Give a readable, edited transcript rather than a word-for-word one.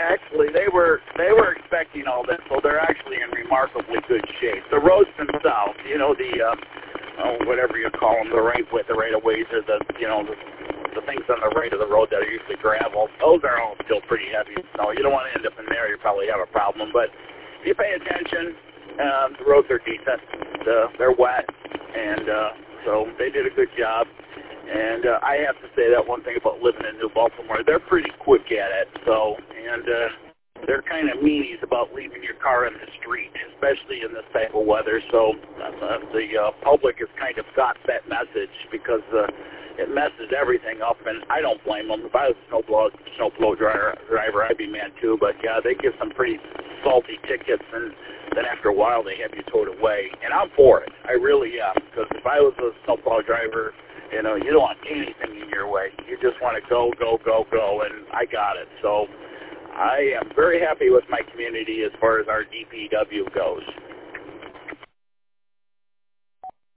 actually, they were expecting all that, so they're actually in remarkably good shape. The roads themselves, you know, whatever you call them, the right of ways, or the things on the right of the road that are usually gravel, those are all still pretty heavy snow. You don't want to end up in there, you probably have a problem. But if you pay attention, the roads are decent. They're wet, and so they did a good job. And I have to say that one thing about living in New Baltimore, they're pretty quick at it. So, and they're kind of meanies about leaving your car in the street, especially in this type of weather. So the public has kind of got that message because it messes everything up, and I don't blame them. If I was a snowplow driver, I'd be mad too. But yeah, they give some pretty salty tickets, and then after a while they have you towed away. And I'm for it. I really am, because if I was a snowplow driver, you know, you don't want anything in your way. You just want to go, and I got it. So I am very happy with my community as far as our DPW goes.